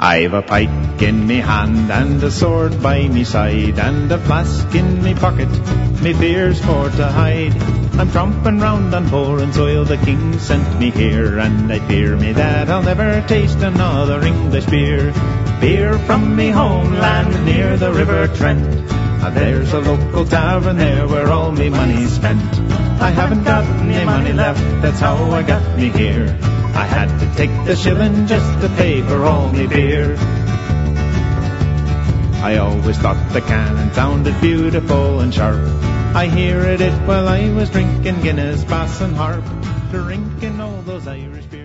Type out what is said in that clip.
I've a pike in me hand and a sword by me side and a flask in me pocket, me fears for to hide. I'm tromping round on foreign soil, the king sent me here, and I fear me that I'll never taste another English beer. Beer from me homeland near the River Trent, and there's a local tavern there where all me money's spent. I haven't got any money left, that's how I got me here. I had to take the shilling just to pay for all me beer. I always thought the cannon sounded beautiful and sharp. I heard it while I was drinking Guinness, Bass and Harp, drinking all those Irish beers.